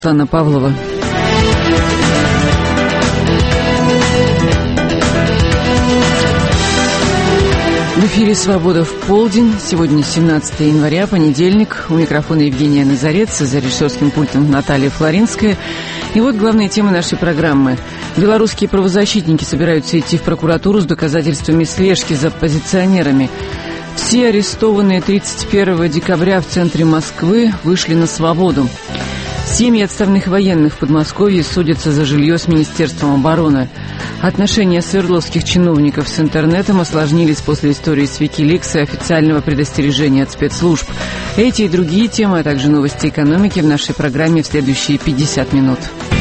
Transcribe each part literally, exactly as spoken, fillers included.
Анна Павлова. В эфире «Свобода в полдень». Сегодня семнадцатое января, понедельник. У микрофона Евгения Назарец, за режиссерским пультом Наталья Флоринская. И вот главные темы нашей программы. Белорусские правозащитники собираются идти в прокуратуру с доказательствами слежки за оппозиционерами. Все арестованные тридцать первого декабря в центре Москвы вышли на свободу. Семьи отставных военных в Подмосковье судятся за жилье с Министерством обороны. Отношения свердловских чиновников с интернетом осложнились после истории с Wikileaks и официального предостережения от спецслужб. Эти и другие темы, а также новости экономики в нашей программе в следующие пятьдесят минут.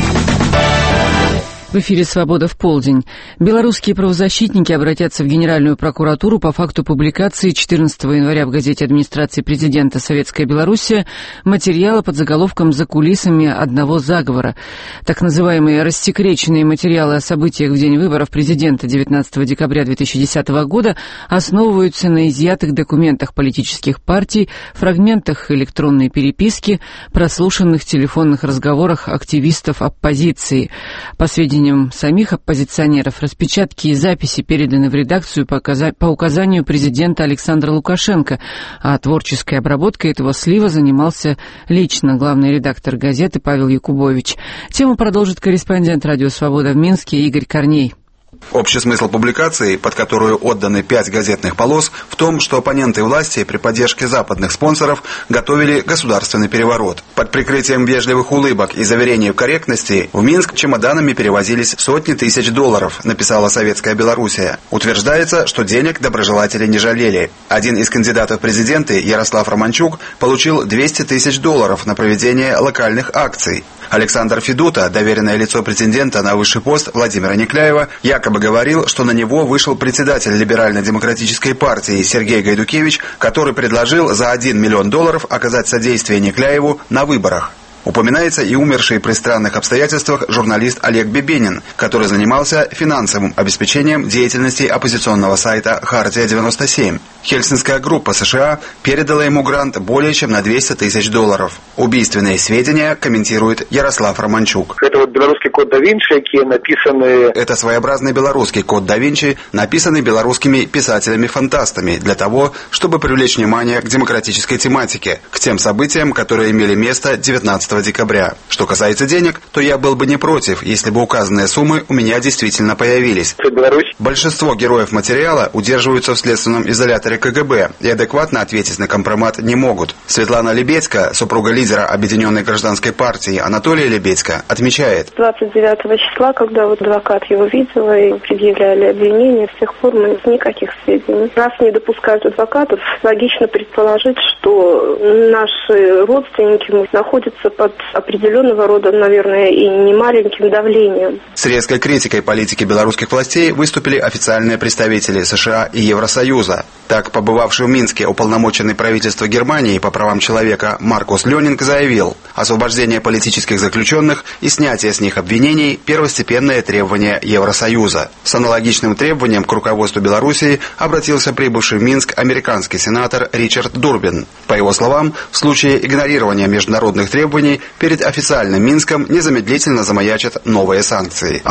В эфире «Свобода в полдень». Белорусские правозащитники обратятся в Генеральную прокуратуру по факту публикации четырнадцатого января в газете администрации президента «Советская Белоруссия» материала под заголовком «За кулисами одного заговора». Так называемые рассекреченные материалы о событиях в день выборов президента девятнадцатого декабря две тысячи десятого года основываются на изъятых документах политических партий, фрагментах электронной переписки, прослушанных телефонных разговорах активистов оппозиции. По сведениям самих оппозиционеров, распечатки и записи переданы в редакцию по, оказа... по указанию президента Александра Лукашенко, а творческой обработкой этого слива занимался лично главный редактор газеты Павел Якубович. Тему продолжит корреспондент «Радио Свобода» в Минске Игорь Корней. Общий смысл публикации, под которую отданы пять газетных полос, в том, что оппоненты власти при поддержке западных спонсоров готовили государственный переворот. Под прикрытием вежливых улыбок и заверений в корректности в Минск чемоданами перевозились сотни тысяч долларов, написала «Советская Белоруссия». Утверждается, что денег доброжелатели не жалели. Один из кандидатов в президенты, Ярослав Романчук, получил двести тысяч долларов на проведение локальных акций. Александр Федута, доверенное лицо претендента на высший пост Владимира Некляева, якобы говорил, что на него вышел председатель Либерально-демократической партии Сергей Гайдукевич, который предложил за один миллион долларов оказать содействие Некляеву на выборах. Упоминается и умерший при странных обстоятельствах журналист Олег Бебенин, который занимался финансовым обеспечением деятельности оппозиционного сайта «Хартия девяносто семь». Хельсинская группа США передала ему грант более чем на двести тысяч долларов. Убийственные сведения комментирует Ярослав Романчук. Это вот белорусский код да Винчи, какие написаны... Это своеобразный белорусский код да Винчи, написанный белорусскими писателями-фантастами для того, чтобы привлечь внимание к демократической тематике, к тем событиям, которые имели место девятнадцатого декабря. Что касается денег, то я был бы не против, если бы указанные суммы у меня действительно появились. Большинство героев материала удерживаются в следственном изоляторе ка гэ бэ и адекватно ответить на компромат не могут. Светлана Лебедько, супруга лидера Объединенной гражданской партии Анатолия Лебедько, отмечает. двадцать девятого числа, когда вот адвокат его видела и предъявляли обвинения, с тех пор мы никаких сведений. Раз не допускают адвокатов, логично предположить, что наши родственники находятся под определенного рода, наверное, и немаленьким давлением. С резкой критикой политики белорусских властей выступили официальные представители США и Евросоюза. Так, побывавший в Минске уполномоченный правительства Германии по правам человека Маркус Лёнинг заявил, освобождение политических заключенных и снятие с них обвинений – первостепенное требование Евросоюза. С аналогичным требованием к руководству Белоруссии обратился прибывший в Минск американский сенатор Ричард Дурбин. По его словам, в случае игнорирования международных требований перед официальным Минском незамедлительно замаячат новые санкции.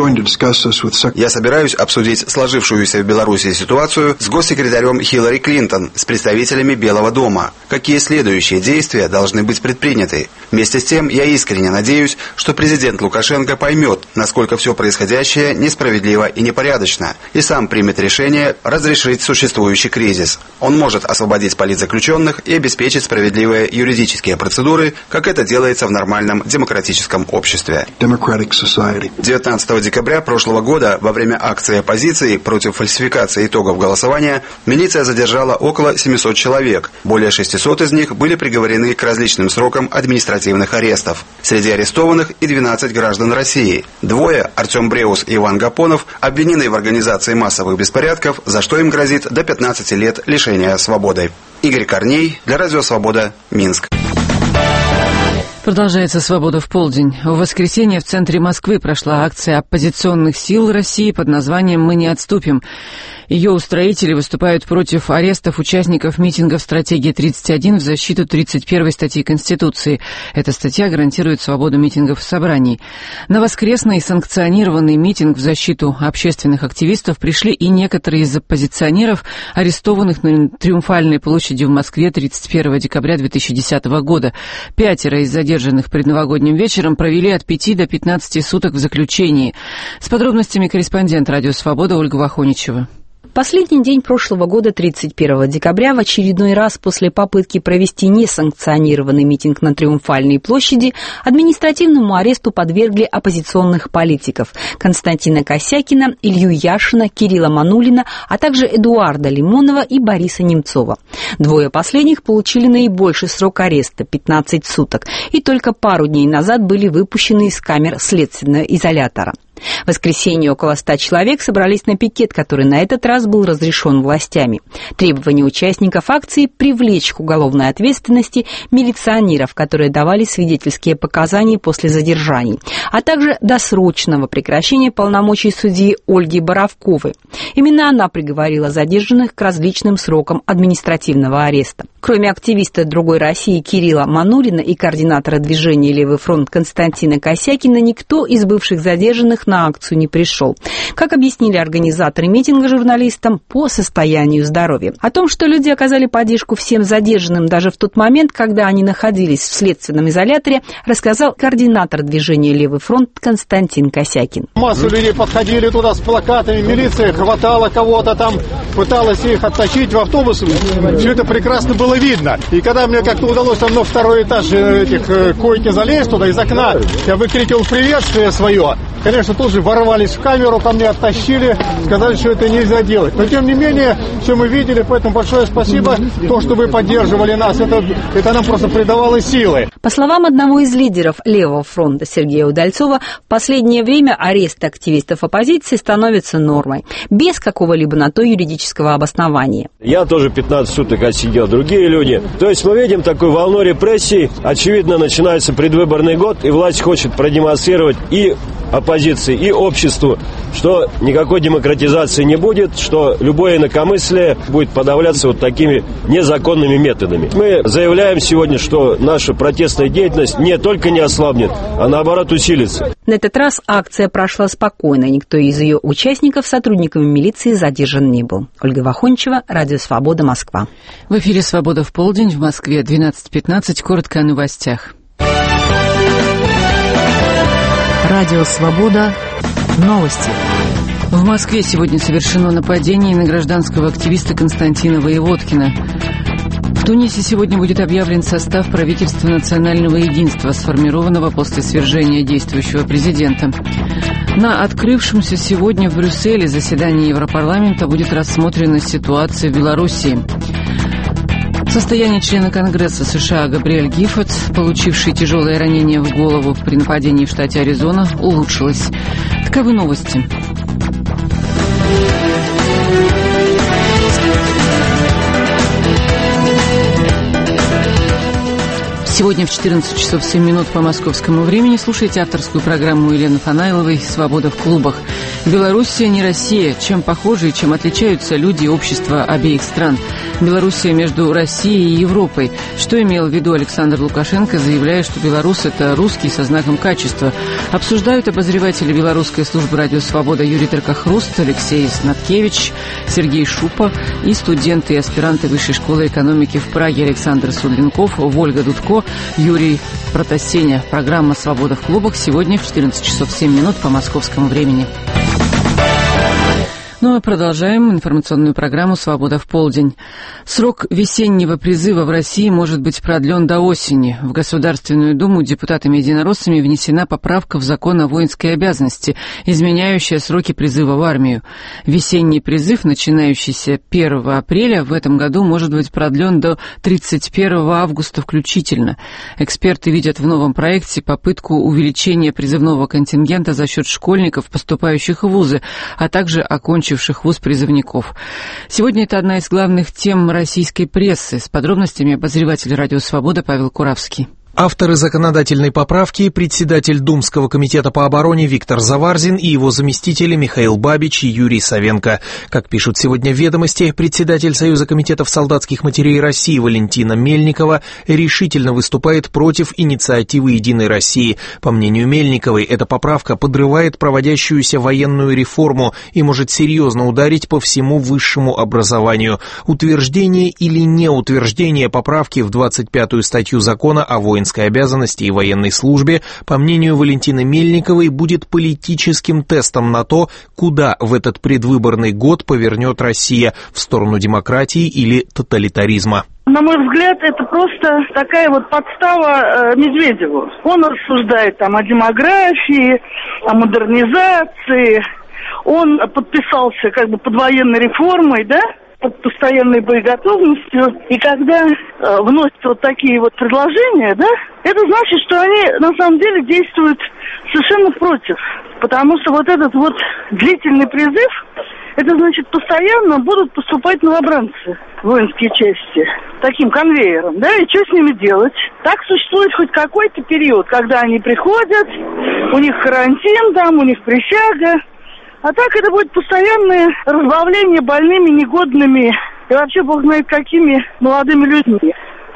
Я собираюсь обсудить сложившуюся в Беларуси ситуацию с госсекретарем Хиллари Клинтон, с представителями Белого дома. Какие следующие действия должны быть предприняты? Вместе с тем, я искренне надеюсь, что президент Лукашенко поймет, насколько все происходящее несправедливо и непорядочно, и сам примет решение разрешить существующий кризис. Он может освободить политзаключенных и обеспечить справедливые юридические процедуры, как это делается в нормальном демократическом обществе. девятнадцатого декабря прошлого года во время акции оппозиции против фальсификации итогов голосования милиция задержала около семисот человек. Более шестисот из них были приговорены к различным срокам административных арестов. Среди арестованных и двенадцать граждан России. Двое, Артем Бреус и Иван Гапонов, обвинены в организации массовых беспорядков, за что им грозит до пятнадцати лет лишения свободы. Игорь Корней для Радио Свобода, Минск. Продолжается «Свобода в полдень». В воскресенье в центре Москвы прошла акция оппозиционных сил России под названием «Мы не отступим». Ее устроители выступают против арестов участников митингов «Стратегия тридцать один» в защиту тридцать первой статьи Конституции. Эта статья гарантирует свободу митингов и собраний. На воскресный санкционированный митинг в защиту общественных активистов пришли и некоторые из оппозиционеров, арестованных на Триумфальной площади в Москве тридцать первого декабря две тысячи десятого года. Пятеро из задержанных предновогодним вечером провели от пяти до пятнадцати суток в заключении. С подробностями корреспондент «Радио Свобода» Ольга Вахоничева. Последний день прошлого года, тридцать первого декабря, в очередной раз после попытки провести несанкционированный митинг на Триумфальной площади, административному аресту подвергли оппозиционных политиков Константина Косякина, Илью Яшина, Кирилла Манулина, а также Эдуарда Лимонова и Бориса Немцова. Двое последних получили наибольший срок ареста – пятнадцать суток, и только пару дней назад были выпущены из камер следственного изолятора. В воскресенье около ста человек собрались на пикет, который на этот раз был разрешен властями. Требование участников акции – привлечь к уголовной ответственности милиционеров, которые давали свидетельские показания после задержаний, а также досрочного прекращения полномочий судьи Ольги Боровковой. Именно она приговорила задержанных к различным срокам административного ареста. Кроме активиста «Другой России» Кирилла Манулина и координатора движения «Левый фронт» Константина Косякина, никто из бывших задержанных на акцию не пришел. Как объяснили организаторы митинга журналистам, по состоянию здоровья. О том, что люди оказали поддержку всем задержанным даже в тот момент, когда они находились в следственном изоляторе, рассказал координатор движения «Левый фронт» Константин Косякин. Массу людей подходили туда с плакатами, милиция хватала кого-то там, пыталась их оттащить в автобус. Все это прекрасно было видно. И когда мне как-то удалось там на второй этаж этих э, койки залезть туда из окна, я выкрикивал приветствие свое. Конечно, тут же ворвались в камеру, ко мне оттащили, сказали, что это нельзя делать. Но, тем не менее, все мы видели, поэтому большое спасибо. То, что вы поддерживали нас, это, это нам просто придавало силы. По словам одного из лидеров Левого фронта Сергея Удальцова, в последнее время аресты активистов оппозиции становятся нормой, без какого-либо на то юридического обоснования. Я тоже пятнадцать суток отсидел, другие люди. То есть мы видим такую волну репрессий. Очевидно, начинается предвыборный год, и власть хочет продемонстрировать и оппозиции, и обществу, что никакой демократизации не будет, что любое инакомыслие будет подавляться вот такими незаконными методами. Мы заявляем сегодня, что наша протестная деятельность не только не ослабнет, а наоборот усилится. На этот раз акция прошла спокойно. Никто из ее участников сотрудниками милиции задержан не был. Ольга Вахоничева, Радио Свобода, Москва. В эфире «Свобода в полдень» в Москве двенадцать пятнадцать. Коротко о новостях. Радио «Свобода». Новости. В Москве сегодня совершено нападение на гражданского активиста Константина Воеводкина. В Тунисе сегодня будет объявлен состав правительства национального единства, сформированного после свержения действующего президента. На открывшемся сегодня в Брюсселе заседании Европарламента будет рассмотрена ситуация в Белоруссии. Состояние члена Конгресса США Габриэль Гиффорд, получивший тяжелое ранение в голову при нападении в штате Аризона, улучшилось. Таковы новости. Сегодня в четырнадцать часов семь минут по московскому времени слушайте авторскую программу Елены Фанаиловой «Свобода в клубах». Белоруссия не Россия. Чем похожи и чем отличаются люди и общества обеих стран? Белоруссия между Россией и Европой. Что имел в виду Александр Лукашенко, заявляя, что белорус – это русский со знаком качества? Обсуждают обозреватели белорусской службы «Радио Свобода» Юрий Теркохруст, Алексей Снаткевич, Сергей Шупа и студенты и аспиранты Высшей школы экономики в Праге Александр Судлинков, Вольга Дудко, Юрий Протасеня. Программа «Свобода в клубах» сегодня в четырнадцать часов семь минут по московскому времени. Ну а продолжаем информационную программу «Свобода в полдень». Срок весеннего призыва в России может быть продлен до осени. В Государственную Думу депутатами-единороссами внесена поправка в закон о воинской обязанности, изменяющая сроки призыва в армию. Весенний призыв, начинающийся первого апреля, в этом году может быть продлен до тридцать первого августа включительно. Эксперты видят в новом проекте попытку увеличения призывного контингента за счет школьников, поступающих в вузы, а также окончивших вуз призывников. Сегодня это одна из главных тем российской прессы. С подробностями обозреватель «Радио Свобода» Павел Куравский. Авторы законодательной поправки, председатель Думского комитета по обороне Виктор Заварзин и его заместители Михаил Бабич и Юрий Савенко. Как пишут сегодня «Ведомости», председатель Союза комитетов солдатских матерей России Валентина Мельникова решительно выступает против инициативы «Единой России». По мнению Мельниковой, эта поправка подрывает проводящуюся военную реформу и может серьезно ударить по всему высшему образованию. Утверждение или неутверждение поправки в двадцать пятую статью закона о воинской обязанности и военной службе, по мнению Валентины Мельниковой, будет политическим тестом на то, куда в этот предвыборный год повернет Россия – в сторону демократии или тоталитаризма. На мой взгляд, это просто такая вот подстава э, Медведеву. Он рассуждает там о демографии, о модернизации. Он подписался как бы под военной реформой, да? Под постоянной боеготовностью. И когда э, вносят вот такие вот предложения, да, это значит, что они на самом деле действуют совершенно против. Потому что вот этот вот длительный призыв, это значит, постоянно будут поступать новобранцы в воинские части таким конвейером, да, и что с ними делать? Так существует хоть какой-то период, когда они приходят, у них карантин там, у них присяга. А так это будет постоянное разбавление больными, негодными и вообще бог знает какими молодыми людьми.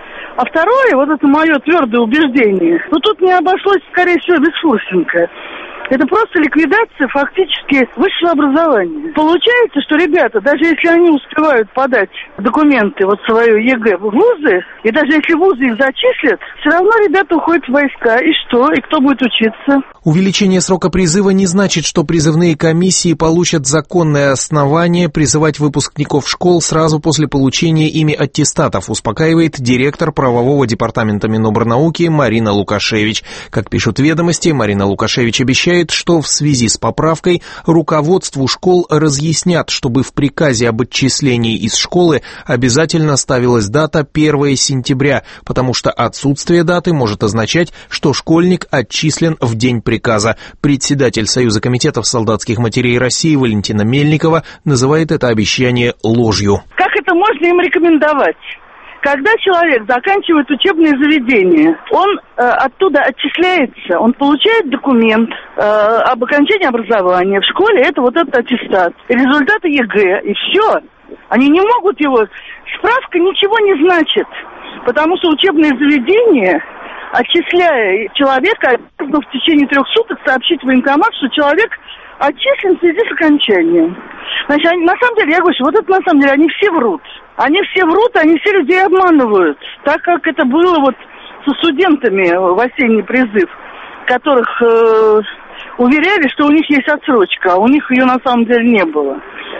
А второе, вот это мое твердое убеждение, ну тут не обошлось, скорее всего, без Фурсенко. Это просто ликвидация фактически высшего образования. Получается, что ребята, даже если они успевают подать документы, вот свою ЕГЭ в вузы, и даже если вузы их зачислят, все равно ребята уходят в войска. И что? И кто будет учиться? Увеличение срока призыва не значит, что призывные комиссии получат законное основание призывать выпускников школ сразу после получения ими аттестатов, успокаивает директор правового департамента Минобрнауки Марина Лукашевич. Как пишут «Ведомости», Марина Лукашевич обещает, что в связи с поправкой руководству школ разъяснят, чтобы в приказе об отчислении из школы обязательно ставилась дата первое сентября, потому что отсутствие даты может означать, что школьник отчислен в день приказа. Председатель Союза комитетов солдатских матерей России Валентина Мельникова называет это обещание ложью. Как это можно им рекомендовать? Когда человек заканчивает учебное заведение, он э, оттуда отчисляется, он получает документ э, об окончании образования. В школе это вот этот аттестат. Результаты ЕГЭ, и все. Они не могут его... Справка ничего не значит, потому что учебное заведение, отчисляя человека, обязано в течение трех суток сообщить в военкомат, что человек отчислен в связи с окончанием. Значит, они, на самом деле, я говорю, что вот это на самом деле, они все врут. Они все врут, они все людей обманывают. Так как это было вот со студентами в осенний призыв, которых э, уверяли, что у них есть отсрочка, а у них ее на самом деле не было.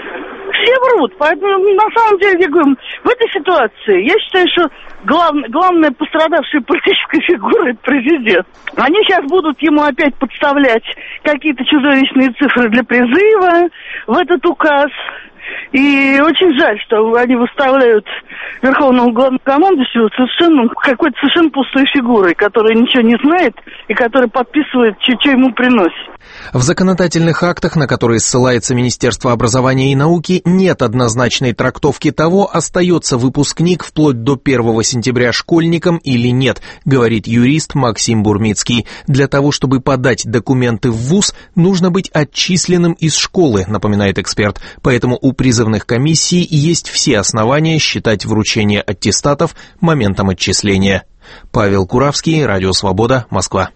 Все врут, поэтому на самом деле, я говорю, в этой ситуации я считаю, что глав, главная пострадавшая политическая фигура – это президент. Они сейчас будут ему опять подставлять какие-то чудовищные цифры для призыва в этот указ. И очень жаль, что они выставляют верховного главнокомандующего совершенно, какой-то совершенно пустой фигурой, которая ничего не знает и которая подписывает, что ему приносит. В законодательных актах, на которые ссылается Министерство образования и науки, нет однозначной трактовки того, остается выпускник вплоть до первого сентября школьником или нет, говорит юрист Максим Бурмицкий. Для того, чтобы подать документы в вуз, нужно быть отчисленным из школы, напоминает эксперт. Поэтому у призывных комиссий есть все основания считать вручение аттестатов моментом отчисления. Павел Куравский, Радио Свобода, Москва.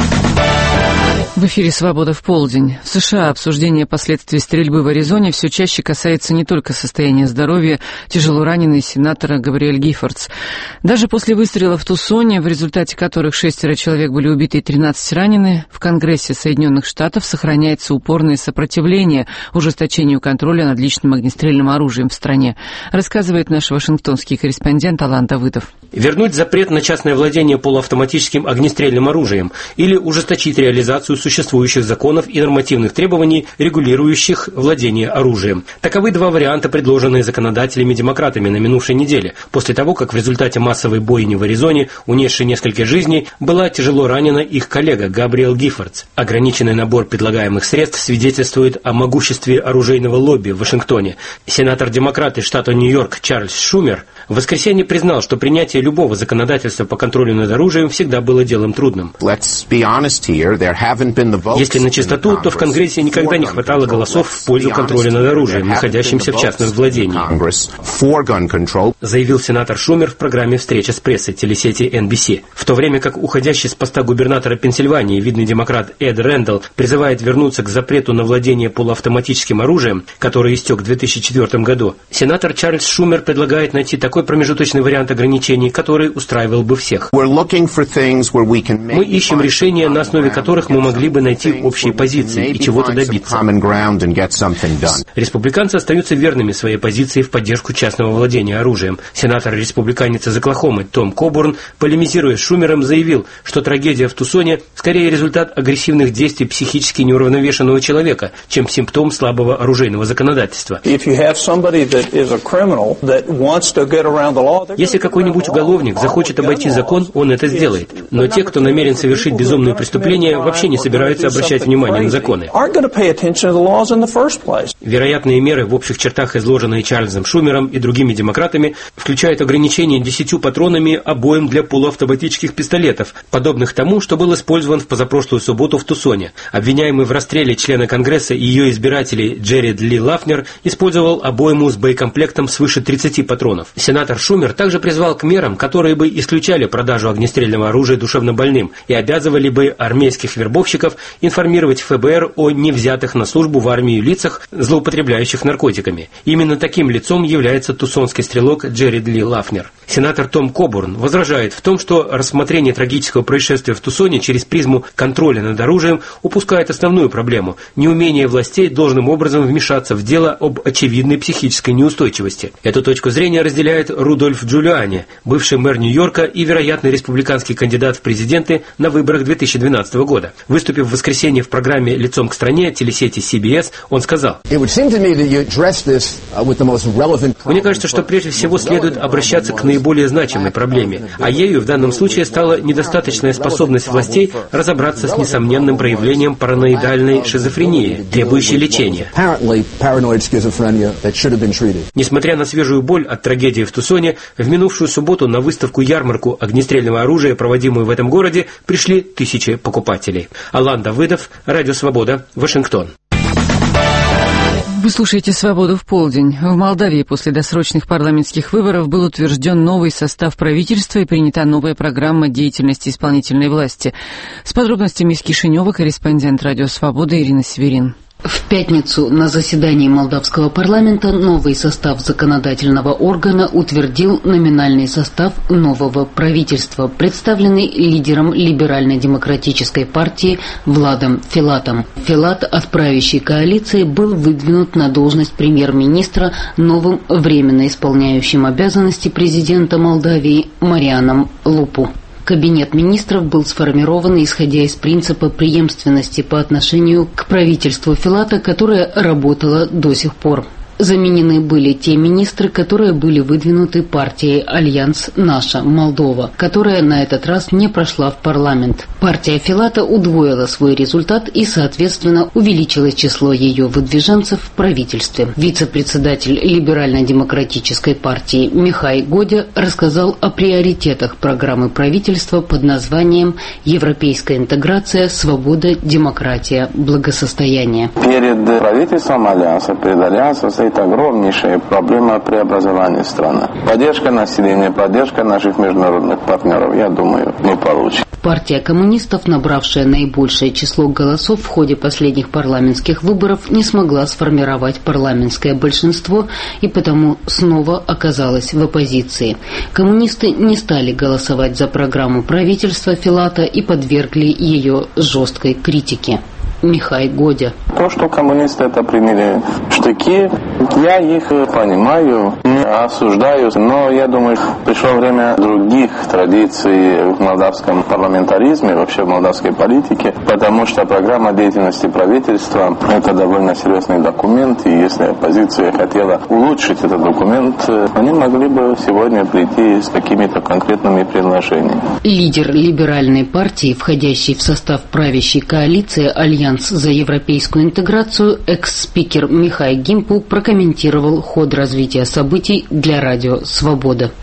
В эфире «Свобода в полдень». В США обсуждение последствий стрельбы в Аризоне все чаще касается не только состояния здоровья тяжело раненой сенатора Габриэль Гиффордс. Даже после выстрелов в Тусоне, в результате которых шестеро человек были убиты и тринадцать ранены, в Конгрессе Соединенных Штатов сохраняется упорное сопротивление ужесточению контроля над личным огнестрельным оружием в стране, рассказывает наш вашингтонский корреспондент Алан Давыдов. Вернуть запрет на частное владение полуавтоматическим огнестрельным оружием или ужесточить реализацию существующих законов и нормативных требований, регулирующих владение оружием. Таковы два варианта, предложенные законодателями-демократами на минувшей неделе, после того, как в результате массовой бойни в Аризоне, унесшей несколько жизней, была тяжело ранена их коллега Габриэль Гиффордс. Ограниченный набор предлагаемых средств свидетельствует о могуществе оружейного лобби в Вашингтоне. Сенатор-демократ из штата Нью-Йорк Чарльз Шумер в воскресенье признал, что принятие принятие любого законодательства по контролю над оружием всегда было делом трудным. Если на чистоту, то в Конгрессе никогда не хватало голосов в пользу контроля над оружием, находящимся в частном владении, заявил сенатор Шумер в программе «Встреча с прессой» телесети эн би си. В то время как уходящий с поста губернатора Пенсильвании видный демократ Эд Рэндалл призывает вернуться к запрету на владение полуавтоматическим оружием, который истек в две тысячи четвёртом году, сенатор Чарльз Шумер предлагает найти такой промежуточный вариант ограничений, который устраивал бы всех. Мы ищем решения, на основе которых мы могли бы найти общие позиции и чего-то добиться. Республиканцы остаются верными своей позиции в поддержку частного владения оружием. Сенатор-республиканец из Оклахомы Том Кобурн, полемизируя с Шумером, заявил, что трагедия в Тусоне скорее результат агрессивных действий психически неуравновешенного человека, чем симптом слабого оружейного законодательства. Если какой-нибудь уголовник захочет обойти закон, он это сделает. Но те, кто намерен совершить безумные преступления, вообще не собираются обращать внимание на законы. Вероятные меры, в общих чертах изложенные Чарльзом Шумером и другими демократами, включают ограничение десятью патронами обоим для полуавтоматических пистолетов, подобных тому, что был использован в позапрошлую субботу в Тусоне. Обвиняемый в расстреле члена Конгресса и ее избирателей Джеред Ли Лафнер использовал обойму с боекомплектом свыше тридцати патронов. Сенатор Шумер также призвал к мерам, которые бы исключали продажу огнестрельного оружия душевнобольным и обязывали бы армейских вербовщиков информировать эф бэ эр о невзятых на службу в армию лицах, злоупотребляющих наркотиками. Именно таким лицом является тусонский стрелок Джеред Ли Лафнер. Сенатор Том Кобурн возражает в том, что рассмотрение трагического происшествия в Тусоне через призму контроля над оружием упускает основную проблему – неумение властей должным образом вмешаться в дело об очевидной психической неустойчивости. Эту точку зрения разделяет Рудольф Джулиани, бывший мэр Нью-Йорка и вероятный республиканский кандидат в президенты на выборах две тысячи двенадцатого года. Выступив в воскресенье в программе «Лицом к стране» телесети си би эс, он сказал: «Мне кажется, что прежде всего следует обращаться к наиболее значимой проблеме, а ею в данном случае стала недостаточная способность властей разобраться с несомненным проявлением параноидальной шизофрении, требующей лечения». Несмотря на свежую боль от трагедии в Тусоне, в минувшую субботу на выставку-ярмарку огнестрельного оружия, проводимую в этом городе, пришли тысячи покупателей. Алан Давыдов, Радио Свобода, Вашингтон. Вы слушаете «Свободу в полдень». В Молдавии после досрочных парламентских выборов был утвержден новый состав правительства и принята новая программа деятельности исполнительной власти. С подробностями из Кишинева корреспондент «Радио Свобода» Ирина Северин. В пятницу на заседании молдавского парламента новый состав законодательного органа утвердил номинальный состав нового правительства, представленный лидером либерально-демократической партии Владом Филатом. Филат от правящей коалиции был выдвинут на должность премьер-министра новым временно исполняющим обязанности президента Молдавии Марианом Лупу. Кабинет министров был сформирован исходя из принципа преемственности по отношению к правительству Филата, которое работало до сих пор. Заменены были те министры, которые были выдвинуты партией «Альянс Наша Молдова», которая на этот раз не прошла в парламент. Партия Филата удвоила свой результат и, соответственно, увеличилось число ее выдвиженцев в правительстве. Вице-председатель либерально-демократической партии Михай Годя рассказал о приоритетах программы правительства под названием «Европейская интеграция, свобода, демократия, благосостояние». Перед правительством Альянса, перед Альянсом стоит огромнейшая проблема преобразования страны. Поддержка населения, поддержка наших международных партнеров, я думаю, мы получим. Партия коммунистов, набравшая наибольшее число голосов в ходе последних парламентских выборов, не смогла сформировать парламентское большинство и потому снова оказалась в оппозиции. Коммунисты не стали голосовать за программу правительства Филата и подвергли ее жесткой критике. Михай Годя. То, что коммунисты это приняли штыки, я их понимаю, не осуждаю, но я думаю, пришло время других традиций в молдавском парламентаризме, вообще в молдавской политике, потому что программа деятельности правительства – это довольно серьезный документ, и если оппозиция хотела улучшить этот документ, они могли бы сегодня прийти с какими-то конкретными предложениями. Лидер либеральной партии, входящий в состав правящей коалиции «Альянс за европейскую интеграцию», экс-спикер Михай Гимпу прокомментировал ход развития событий для Радио Свобода.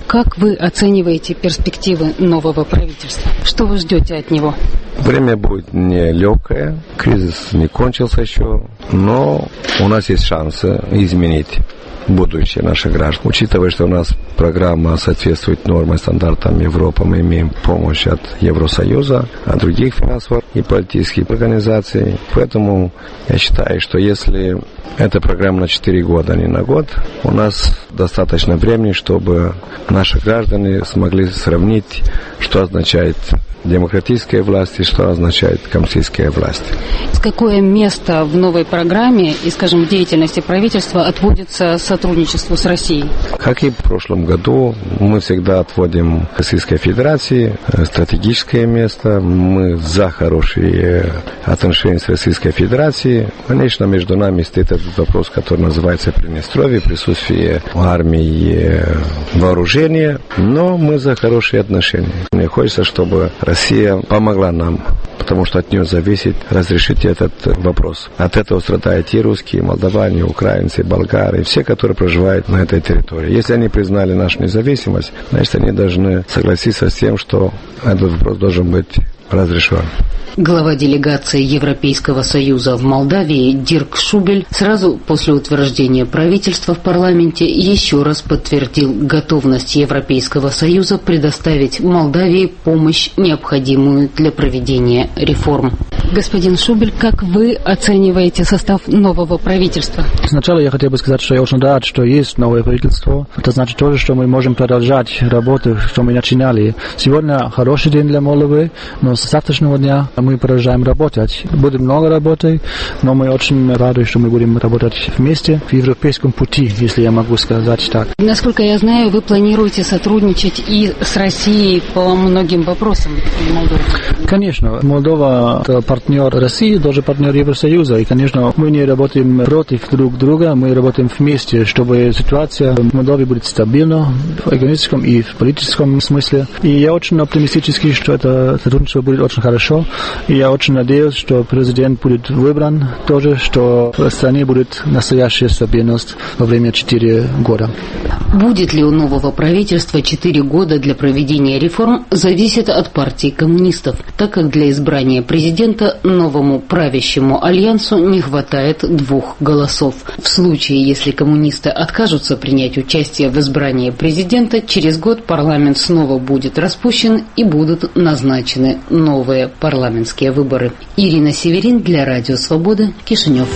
Как вы оцениваете перспективы нового правительства? Что вы ждете от него? Время будет нелегкое, кризис не кончился еще, но у нас есть шансы изменить будущее наших граждан. Учитывая, что у нас программа соответствует нормам и стандартам Европы, мы имеем помощь от Евросоюза, от других финансовых и политических организаций. Поэтому я считаю, что если эта программа на четыре года, а не на год, у нас достаточно времени, чтобы наши граждане смогли сравнить, что означает демократическая власть и что означает коммунистическая власть. Какое место в новой программе и, скажем, в деятельности правительства отводится сотрудничеству с Россией? Как и в прошлом году, мы всегда отводим Российской Федерации стратегическое место. Мы за хорошие отношения с Российской Федерацией. Конечно, между нами стоит этот вопрос, который называется Приднестровье, присутствие армии, вооружения. Но мы за хорошие отношения. Мне хочется, чтобы Россия помогла нам, потому что от нее зависит разрешить этот вопрос. От этого страдают и русские, и молдаване, и украинцы, и болгары, и все, которые проживают на этой территории. Если они признали нашу независимость, значит, они должны согласиться с тем, что этот вопрос должен быть разрешен. Глава делегации Европейского Союза в Молдавии Дирк Шубель сразу после утверждения правительства в парламенте еще раз подтвердил готовность Европейского Союза предоставить Молдавии помощь, необходимую для проведения реформ. Господин Шубель, как вы оцениваете состав нового правительства? Сначала я хотел бы сказать, что я очень рад, что есть новое правительство. Это значит тоже, что мы можем продолжать работу, что мы начинали. Сегодня хороший день для Молдовы, но с завтрашнего дня мы продолжаем работать. Будет много работы, но мы очень рады, что мы будем работать вместе в европейском пути, если я могу сказать так. Насколько я знаю, вы планируете сотрудничать и с Россией по многим вопросам в Молдове. Конечно, Молдова – это партнер России, тоже партнер Евросоюза. И, конечно, мы не работаем против друг друга, мы работаем вместе, чтобы ситуация в Молдове будет стабильна в экономическом и в политическом смысле. И я очень оптимистический, что это сотрудничество будет очень хорошо. И я очень надеюсь, что президент будет выбран тоже, что в стране будет настоящая стабильность во время четырех года. Будет ли у нового правительства четыре года для проведения реформ, зависит от партии коммунистов, так как для избрания президента новому правящему альянсу не хватает двух голосов. В случае, если коммунисты откажутся принять участие в избрании президента, через год парламент снова будет распущен и будут назначены новые парламентские выборы. Ирина Северин для Радио Свобода, Кишинев.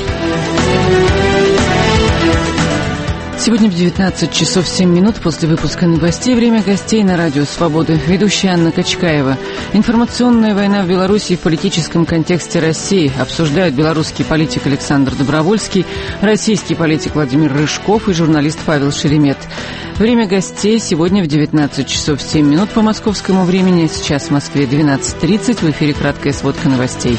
Сегодня в девятнадцать часов семь минут после выпуска новостей время гостей на Радио Свобода. Ведущая Анна Качкаева. Информационная война в Беларуси в политическом контексте России. Обсуждают белорусский политик Александр Добровольский, российский политик Владимир Рыжков и журналист Павел Шеремет. Время гостей сегодня в девятнадцать часов семь минут по московскому времени. Сейчас в Москве двенадцать тридцать. В эфире краткая сводка новостей.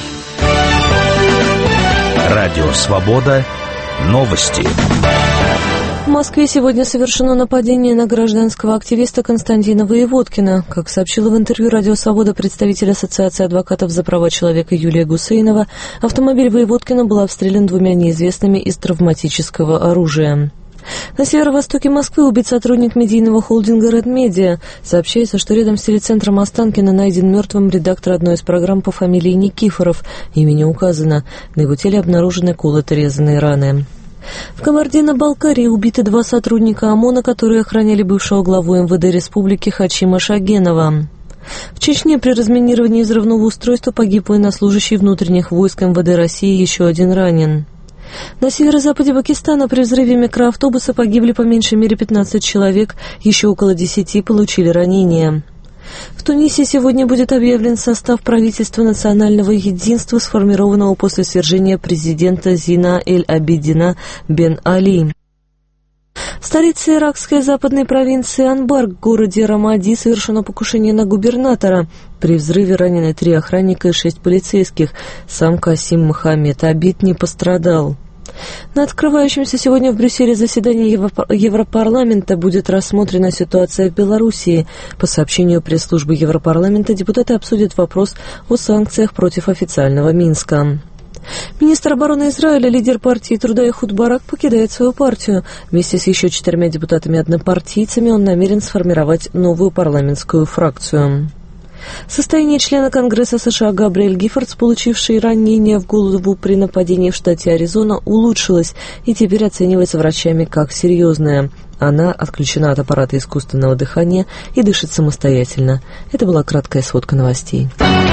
Радио Свобода. Новости. В Москве сегодня совершено нападение на гражданского активиста Константина Воеводкина. Как сообщила в интервью «Радио Свобода» представитель Ассоциации адвокатов за права человека Юлия Гусейнова, автомобиль Воеводкина был обстрелян двумя неизвестными из травматического оружия. На северо-востоке Москвы убит сотрудник медийного холдинга «Ред Медиа». Сообщается, что рядом с телецентром Останкино найден мертвым редактор одной из программ по фамилии Никифоров. Имя не указано. На его теле обнаружены колото-резанные раны. В Кабардино-Балкарии убиты два сотрудника ОМОНа, которые охраняли бывшего главу эм вэ дэ республики Хачима Шагенова. В Чечне при разминировании взрывного устройства погиб военнослужащий внутренних войск эм вэ дэ России, еще один ранен. На северо-западе Пакистана при взрыве микроавтобуса погибли по меньшей мере пятнадцать человек, еще около десяти получили ранения. В Тунисе сегодня будет объявлен состав правительства национального единства, сформированного после свержения президента Зина эль-Абидина бен Али. В столице иракской западной провинции Анбар, в городе Рамади, совершено покушение на губернатора. При взрыве ранены три охранника и шесть полицейских. Сам Касим Мохаммед Абид не пострадал. На открывающемся сегодня в Брюсселе заседании Европарламента будет рассмотрена ситуация в Белоруссии. По сообщению пресс-службы Европарламента, депутаты обсудят вопрос о санкциях против официального Минска. Министр обороны Израиля, лидер партии Труда Эхуд Барак, покидает свою партию. Вместе с еще четырьмя депутатами-однопартийцами он намерен сформировать новую парламентскую фракцию. Состояние члена Конгресса США Габриэль Гиффордс, получивший ранение в голову при нападении в штате Аризона, улучшилось и теперь оценивается врачами как серьезное. Она отключена от аппарата искусственного дыхания и дышит самостоятельно. Это была краткая сводка новостей.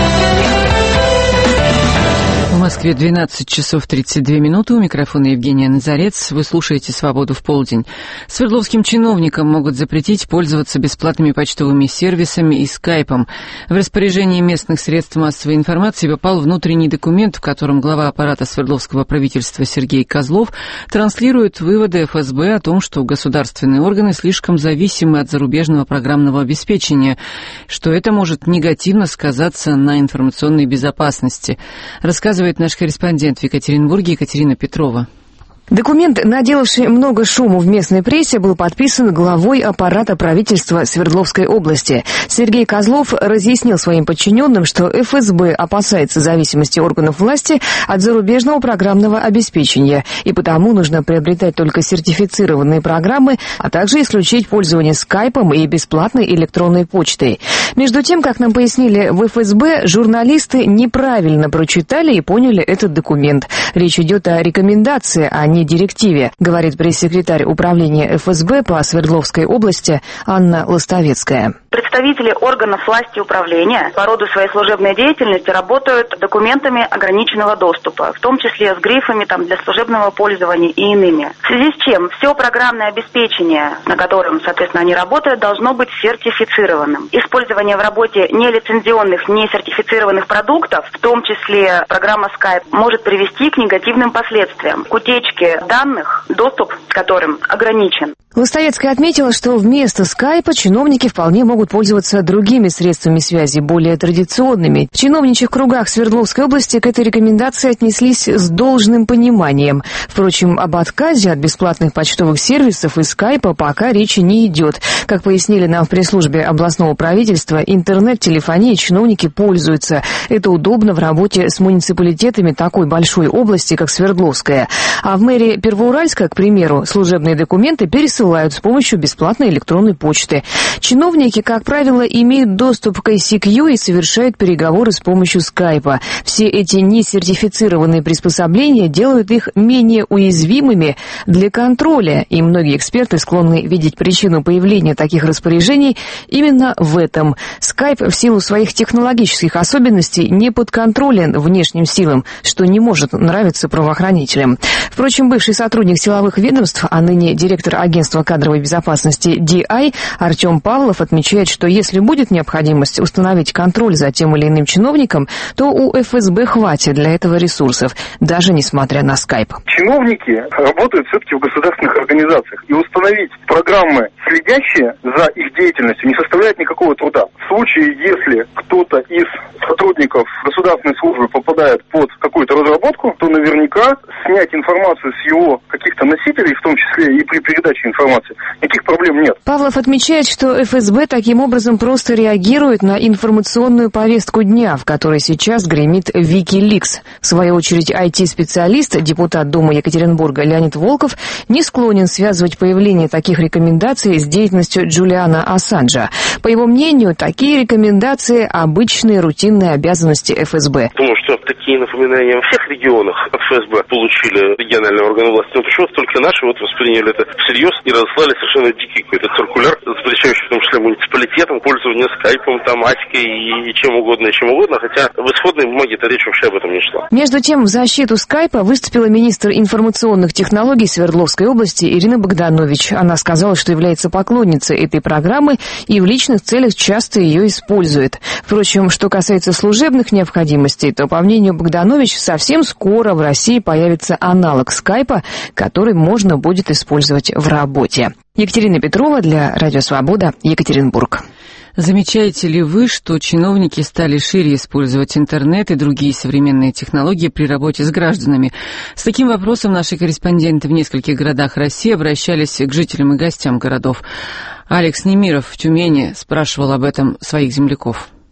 В Москве двенадцать часов тридцать две минуты. У микрофона Евгения Назарец. Вы слушаете «Свободу в полдень». Свердловским чиновникам могут запретить пользоваться бесплатными почтовыми сервисами и скайпом. В распоряжении местных средств массовой информации попал внутренний документ, в котором глава аппарата Свердловского правительства Сергей Козлов транслирует выводы эф эс бэ о том, что государственные органы слишком зависимы от зарубежного программного обеспечения, что это может негативно сказаться на информационной безопасности. Рассказывает наш корреспондент в Екатеринбурге Екатерина Петрова. Документ, наделавший много шуму в местной прессе, был подписан главой аппарата правительства Свердловской области. Сергей Козлов разъяснил своим подчиненным, что эф эс бэ опасается зависимости органов власти от зарубежного программного обеспечения, и потому нужно приобретать только сертифицированные программы, а также исключить пользование скайпом и бесплатной электронной почтой. Между тем, как нам пояснили в эф эс бэ, журналисты неправильно прочитали и поняли этот документ. Речь идет о рекомендации, а не директиве, говорит пресс-секретарь управления эф эс бэ по Свердловской области Анна Лостовецкая. Представители органов власти и управления по роду своей служебной деятельности работают документами ограниченного доступа, в том числе с грифами там, для служебного пользования и иными. В связи с чем все программное обеспечение, на котором, соответственно, они работают, должно быть сертифицированным. Использование в работе нелицензионных, несертифицированных продуктов, в том числе программа Skype, может привести к негативным последствиям, к утечке данных, доступ к которым ограничен. Лостовецкая отметила, что вместо скайпа чиновники вполне могут пользоваться другими средствами связи, более традиционными. В чиновничьих кругах Свердловской области к этой рекомендации отнеслись с должным пониманием. Впрочем, об отказе от бесплатных почтовых сервисов и скайпа пока речи не идет. Как пояснили нам в пресс-службе областного правительства, интернет-телефонией чиновники пользуются. Это удобно в работе с муниципалитетами такой большой области, как Свердловская. А в мэрии Первоуральска, к примеру, служебные документы пересылают с помощью бесплатной электронной почты. Чиновники, как правило, имеют доступ к ай си кью и совершают переговоры с помощью скайпа. Все эти несертифицированные приспособления делают их менее уязвимыми для контроля, и многие эксперты склонны видеть причину появления таких распоряжений именно в этом. Скайп в силу своих технологических особенностей не подконтролен внешним силам, что не может нравиться правоохранителям. Впрочем, бывший сотрудник силовых ведомств, а ныне директор агентства кадровой безопасности ди ай Артем Павлов отмечает, что если будет необходимость установить контроль за тем или иным чиновником, то у эф эс бэ хватит для этого ресурсов, даже несмотря на скайп. Чиновники работают все-таки в государственных организациях, и установить программы, следящие за их деятельностью, не составляет никакого труда. В случае, если кто-то из сотрудников государственной службы попадает под какую-то разработку, то наверняка снять информацию с его каких-то носителей, в том числе и при передаче информации, никаких проблем нет. Павлов отмечает, что эф эс бэ таким образом просто реагирует на информационную повестку дня, в которой сейчас гремит Wikileaks. В свою очередь, ай ти-специалист, депутат Думы Екатеринбурга Леонид Волков, не склонен связывать появление таких рекомендаций с деятельностью Джулиана Ассанжа. По его мнению, такие рекомендации – обычные рутинные обязанности эф эс бэ. Думаю, что такие напоминания во всех регионах от эф эс бэ получили региональные органы власти. Но почему только наши вот восприняли это всерьез и разослали совершенно дикий какой-то циркуляр, запрещающий в том числе муниципалитетам пользование скайпом, там, асикой и чем угодно, и чем угодно, хотя в исходной бумаге-то речь вообще об этом не шла. Между тем, в защиту скайпа выступила министр информационных технологий Свердловской области Ирина Богданович. Она сказала, что является поклонницей этой программы и в личных целях часто ее использует. Впрочем, что касается служебных необходимостей, то, по мнению Богданович, совсем скоро в России появится аналог скайпа, который можно будет использовать в работе. Екатерина Петрова для Радио Свобода, Екатеринбург. Замечаете ли вы, что чиновники стали шире использовать интернет и другие современные технологии при работе с гражданами? С таким вопросом наши корреспонденты в нескольких городах России обращались к жителям и гостям городов. Алекс Немиров в Тюмени спрашивал об этом своих земляков.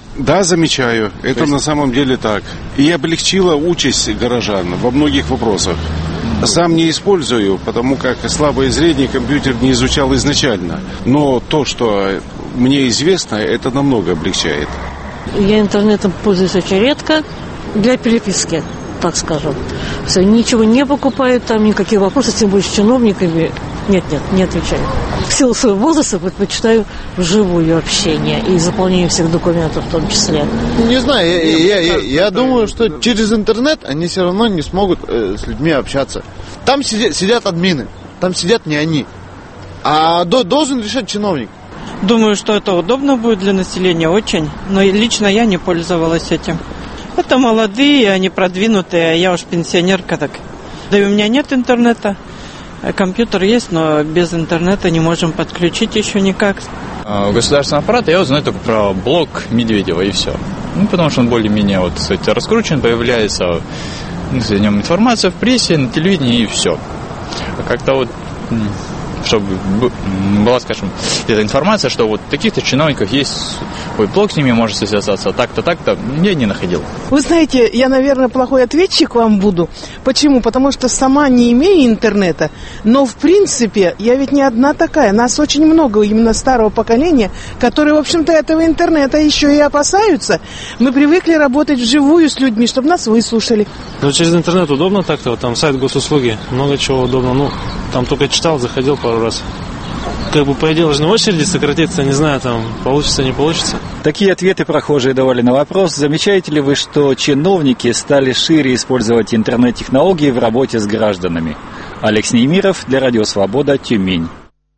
Да, замечаю. Это есть... на самом деле так. И облегчило участь горожан во многих вопросах. Сам не использую, потому как слабоизрядный компьютер не изучал изначально. Но то, что мне известно, это намного облегчает. Я интернетом пользуюсь очень редко для переписки, так скажем. Все, ничего не покупаю, там никакие вопросы, тем более с чиновниками. Нет, нет, не отвечаю. В силу своего возраста предпочитаю вживую общение и заполнение всех документов в том числе. Не знаю, я, я, я, я думаю, что через интернет они все равно не смогут э, с людьми общаться. Там сидят, сидят админы, там сидят не они. А до, должен решать чиновник. Думаю, что это удобно будет для населения очень, но лично я не пользовалась этим. Это молодые, они продвинутые, а я уж пенсионерка так. Да и у меня нет интернета. Компьютер есть, но без интернета не можем подключить еще никак. У государственного аппарата я узнаю только про блог Медведева и все. Ну, потому что он более-менее вот, кстати, раскручен, появляется ну, о нем информация в прессе, на телевидении и все. А как-то вот, чтобы была, скажем, эта информация, что вот таких-то чиновников есть, ой, блог с ними может связаться, так-то, так-то, я не находил. Вы знаете, я, наверное, плохой ответчик вам буду. Почему? Потому что сама не имею интернета, но, в принципе, я ведь не одна такая. Нас очень много именно старого поколения, которые, в общем-то, этого интернета еще и опасаются. Мы привыкли работать вживую с людьми, чтобы нас выслушали. Ну, через интернет удобно так-то, вот там сайт госуслуги, много чего удобно. Ну, там только читал, заходил пару раз. Как бы, по идее, должны очереди сократиться, не знаю, там, получится, не получится. Такие ответы прохожие давали на вопрос, замечаете ли вы, что чиновники стали шире использовать интернет-технологии в работе с гражданами? Алекс Неймиров для Радио Свобода, Тюмень.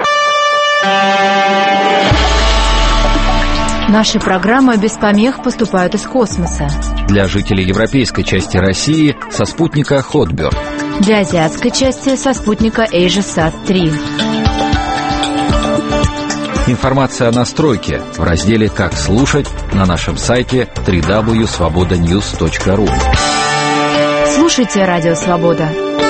Наши программы без помех поступают из космоса. Для жителей европейской части России со спутника Хотберд. Для азиатской части со спутника AsiaSat три. Информация о настройке в разделе «Как слушать» на нашем сайте дабл ю дабл ю дабл ю точка свобода ньюс точка ру. Слушайте Радио Свобода.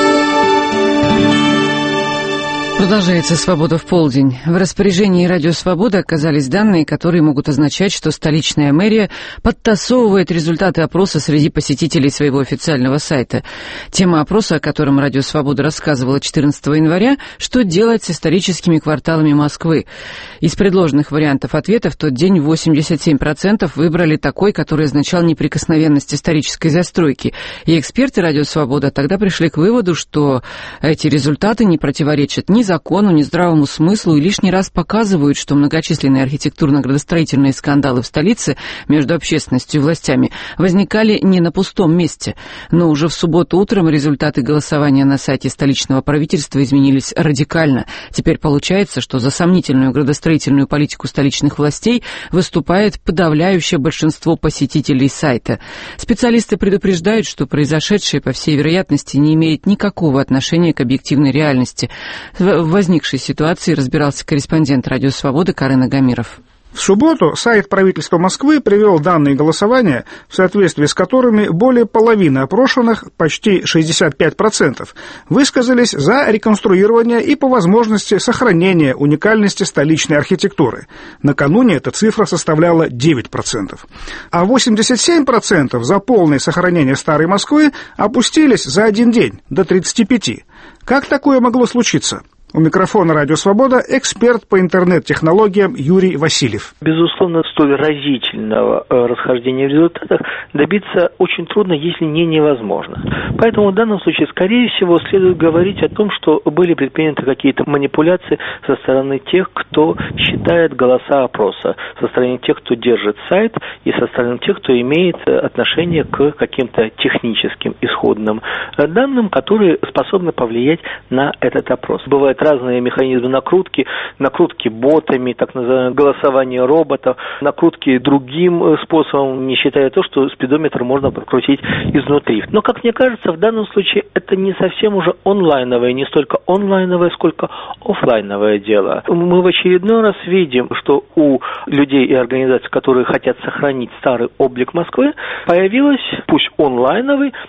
Продолжается «Свобода в полдень». В распоряжении «Радио Свобода» оказались данные, которые могут означать, что столичная мэрия подтасовывает результаты опроса среди посетителей своего официального сайта. Тема опроса, о котором «Радио Свобода» рассказывала четырнадцатого января, что делать с историческими кварталами Москвы. Из предложенных вариантов ответа в тот день восемьдесят семь процентов выбрали такой, который означал неприкосновенность исторической застройки. И эксперты «Радио Свобода» тогда пришли к выводу, что эти результаты не противоречат ни закону, ни здравому смыслу и лишний раз показывают, что многочисленные архитектурно-градостроительные скандалы в столице между общественностью и властями возникали не на пустом месте. Но уже в субботу утром результаты голосования на сайте столичного правительства изменились радикально. Теперь получается, что за сомнительную градостроительную политику столичных властей выступает подавляющее большинство посетителей сайта. Специалисты предупреждают, что произошедшее, по всей вероятности, не имеет никакого отношения к объективной реальности. В возникшей ситуации разбирался корреспондент «Радио Свобода» Карен Агамиров. В субботу сайт правительства Москвы привел данные голосования, в соответствии с которыми более половины опрошенных, почти шестьдесят пять процентов, высказались за реконструирование и по возможности сохранение уникальности столичной архитектуры. Накануне эта цифра составляла девять процентов. А восемьдесят семь процентов за полное сохранение старой Москвы опустились за один день, до тридцати пяти процентов. Как такое могло случиться? У микрофона «Радио Свобода» эксперт по интернет-технологиям Юрий Васильев. Безусловно, столь разительного расхождения в результатах добиться очень трудно, если не невозможно. Поэтому в данном случае, скорее всего, следует говорить о том, что были предприняты какие-то манипуляции со стороны тех, кто считает голоса опроса, со стороны тех, кто держит сайт, и со стороны тех, кто имеет отношение к каким-то техническим исходным данным, которые способны повлиять на этот опрос. Бывает разные механизмы накрутки, накрутки ботами, так называемое голосование роботов, накрутки другим способом, не считая то, что спидометр можно подкрутить изнутри. Но, как мне кажется, в данном случае это не совсем уже онлайновое, не столько онлайновое, сколько офлайновое дело. Мы в очередной раз видим, что у людей и организаций, которые хотят сохранить старый облик Москвы, появилась, пусть онлайновый, но все-таки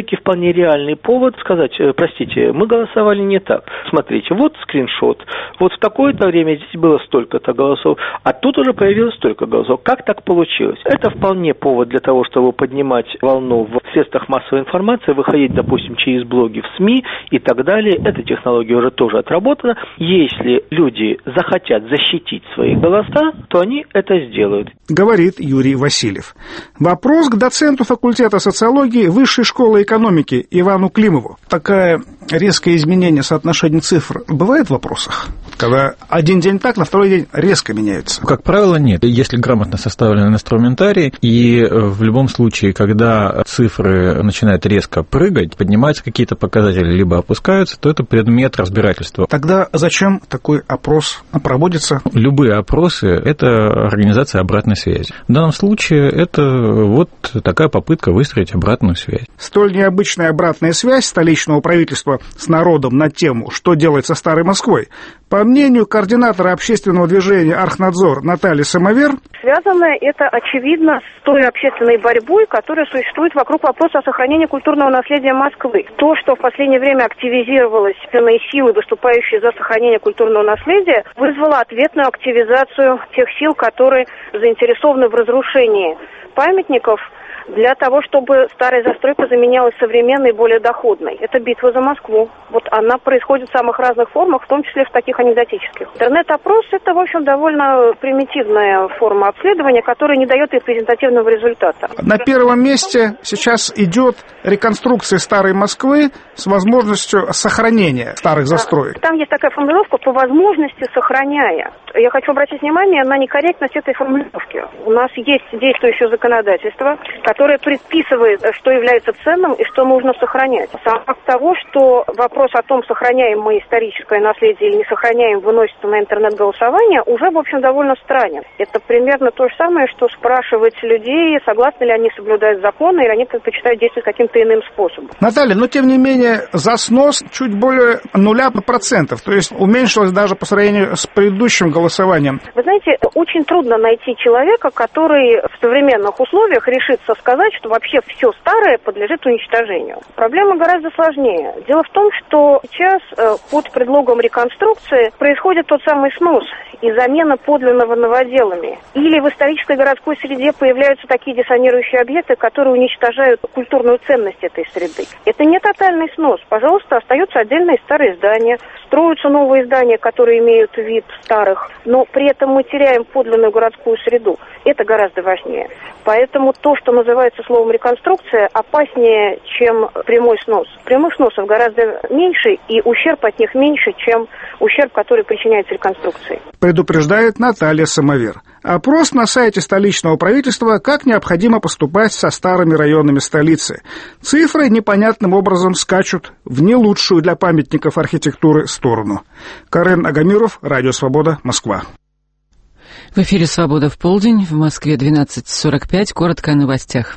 все-таки вполне реальный повод сказать, простите, мы голосовали не так. Смотрите, вот скриншот, вот в такое-то время здесь было столько-то голосов, а тут уже появилось столько голосов. Как так получилось? Это вполне повод для того, чтобы поднимать волну в средствах массовой информации, выходить, допустим, через блоги в СМИ и так далее. Эта технология уже тоже отработана. Если люди захотят защитить свои голоса, то они это сделают. Говорит Юрий Васильев. Вопрос к доценту факультета социологии Высшей школы экономики Ивану Климову. Такое резкое изменение соотношения цифр бывает в вопросах? Когда один день так, на второй день резко меняются? Как правило, нет. Если грамотно составлен инструментарий, и в любом случае, когда цифры начинают резко прыгать, поднимаются какие-то показатели, либо опускаются, то это предмет разбирательства. Тогда зачем такой опрос проводится? Любые опросы – это организация обратной связи. В данном случае это вот такая попытка выстроить обратную связь. Столь необычная обратная связь столичного правительства с народом на тему «Что делать со Старой Москвой?» По мнению координатора общественного движения «Архнадзор» Натальи Самовер, связано это, очевидно, с той общественной борьбой, которая существует вокруг вопроса о сохранении культурного наследия Москвы. То, что в последнее время активизировалось силы, выступающие за сохранение культурного наследия, вызвало ответную активизацию тех сил, которые заинтересованы в разрушении памятников, для того, чтобы старая застройка заменялась современной, более доходной. Это битва за Москву. Вот она происходит в самых разных формах, в том числе в таких анекдотических. Интернет-опрос – это, в общем, довольно примитивная форма обследования, которая не дает репрезентативного результата. На первом месте сейчас идет реконструкция старой Москвы с возможностью сохранения старых застроек. Там есть такая формулировка «по возможности сохраняя». Я хочу обратить внимание на некорректность этой формулировки. У нас есть действующее законодательство, которое предписывает, что является ценным и что нужно сохранять. Сам факт того, что вопрос о том, сохраняем мы историческое наследие или не сохраняем, выносится на интернет-голосование, уже, в общем, довольно странен. Это примерно то же самое, что спрашивать людей, согласны ли они соблюдать законы, или они предпочитают действовать каким-то иным способом. Наталья, но тем не менее, за снос чуть более нуля процентов, то есть уменьшилось даже по сравнению с предыдущим голосованием. Вы знаете, очень трудно найти человека, который в современных условиях решится сказать, что вообще все старое подлежит уничтожению. Проблема гораздо сложнее. Дело в том, что сейчас э, под предлогом реконструкции происходит тот самый снос и замена подлинного новоделами. Или в исторической городской среде появляются такие диссонирующие объекты, которые уничтожают культурную ценность этой среды. Это не тотальный снос. Пожалуйста, остаются отдельные старые здания, строятся новые здания, которые имеют вид старых, но при этом мы теряем подлинную городскую среду. Это гораздо важнее. Поэтому то, что называется словом реконструкция, опаснее, чем прямой снос. Прямых сносов гораздо меньше, и ущерб от них меньше, чем ущерб, который причиняется реконструкцией. Предупреждает Наталья Самовер. Опрос на сайте столичного правительства, как необходимо поступать со старыми районами столицы. Цифры непонятным образом скачут в не лучшую для памятников архитектуры сторону. Карен Агамиров, Радио Свобода, Москва. В эфире «Свобода в полдень», в Москве двенадцать сорок пять, коротко о новостях.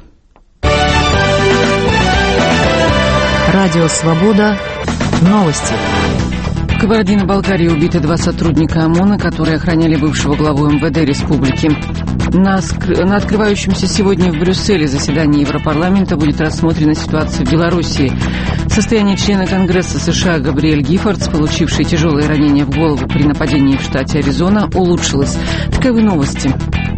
Радио «Свобода», новости. В Кабардино-Балкарии убиты два сотрудника ОМОНа, которые охраняли бывшего главу эм вэ дэ республики. На, скр... на открывающемся сегодня в Брюсселе заседании Европарламента будет рассмотрена ситуация в Белоруссии. Состояние члена Конгресса США Габриэль Гиффордс, получивший тяжелые ранения в голову при нападении в штате Аризона, улучшилось. Таковы новости.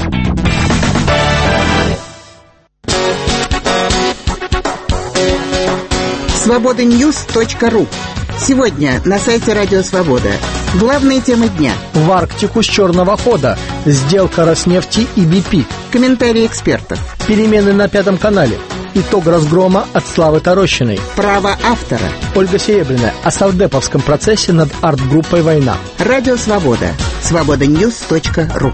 свобода ньюс точка ру. Сегодня на сайте Радио Свобода. Главные темы дня. В Арктику с черного хода. Сделка Роснефти и би пи. Комментарии экспертов. Перемены на Пятом канале. Итог разгрома от Славы Тарощиной. Право автора. Ольга Серебряная о совдеповском процессе над арт-группой «Война». Радио Свобода. свобода ньюс точка ру.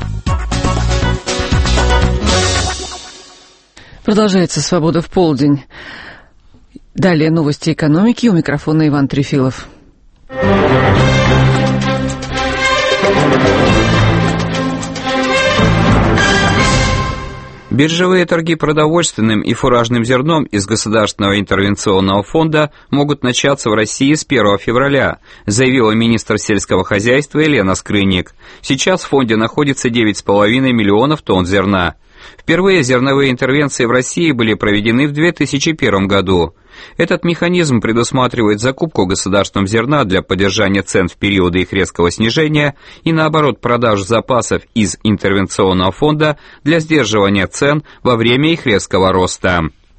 Продолжается «Свобода в полдень». Далее новости экономики. У микрофона Иван Трефилов. Биржевые торги продовольственным и фуражным зерном из Государственного интервенционного фонда могут начаться в России с первого февраля, заявила министр сельского хозяйства Елена Скрынник. Сейчас в фонде находится девять с половиной миллионов тонн зерна. Впервые зерновые интервенции в России были проведены в две тысячи первом году. Этот механизм предусматривает закупку государственного зерна для поддержания цен в периоды их резкого снижения и, наоборот, продажу запасов из интервенционного фонда для сдерживания цен во время их резкого роста.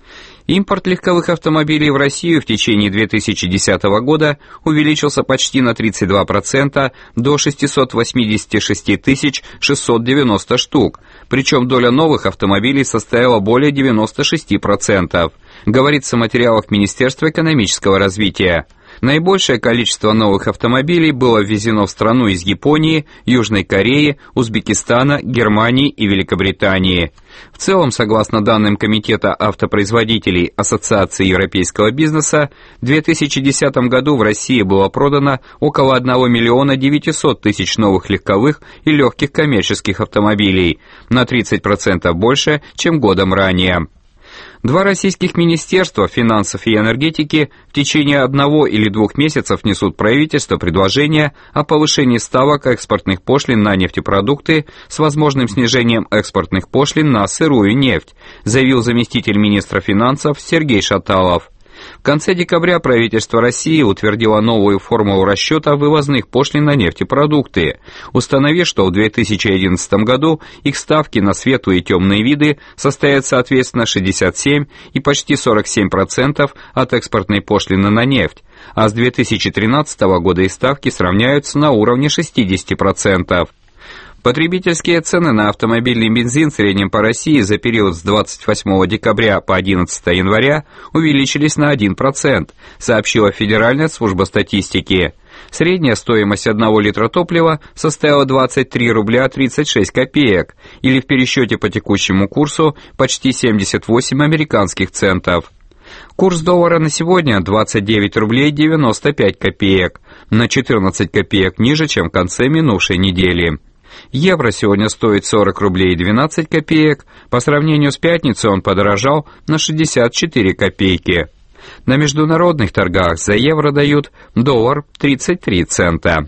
Импорт легковых автомобилей в Россию в течение две тысячи десятого года увеличился почти на тридцать два процента до шестьсот восемьдесят шесть тысяч шестьсот девяносто штук, причем доля новых автомобилей составила более девяноста шести процентов, говорится в материалах Министерства экономического развития. Наибольшее количество новых автомобилей было ввезено в страну из Японии, Южной Кореи, Узбекистана, Германии и Великобритании. В целом, согласно данным Комитета автопроизводителей Ассоциации европейского бизнеса, в две тысячи десятом году в России было продано около одного миллиона девятисот тысяч новых легковых и легких коммерческих автомобилей, на тридцать процентов больше, чем годом ранее. Два российских министерства финансов и энергетики в течение одного или двух месяцев несут правительству предложение о повышении ставок экспортных пошлин на нефтепродукты с возможным снижением экспортных пошлин на сырую нефть, заявил заместитель министра финансов Сергей Шаталов. В конце декабря правительство России утвердило новую формулу расчета вывозных пошлин на нефтепродукты, установив, что в две тысячи одиннадцатом году их ставки на светлые и темные виды составят соответственно шестьдесят семь и почти сорок семь процентов от экспортной пошлины на нефть, а с две тысячи тринадцатого года их ставки сравняются на уровне шестьдесят процентов. Потребительские цены на автомобильный бензин в среднем по России за период с двадцать восьмого декабря по одиннадцатое января увеличились на один процент, сообщила Федеральная служба статистики. Средняя стоимость одного литра топлива составила двадцать три рубля тридцать шесть копеек, или в пересчете по текущему курсу почти семьдесят восемь американских центов. Курс доллара на сегодня двадцать девять рублей девяносто пять копеек, на четырнадцать копеек ниже, чем в конце минувшей недели. Евро сегодня стоит сорок рублей двенадцать копеек, по сравнению с пятницей он подорожал на шестьдесят четыре копейки. На международных торгах за евро дают доллар тридцать три цента.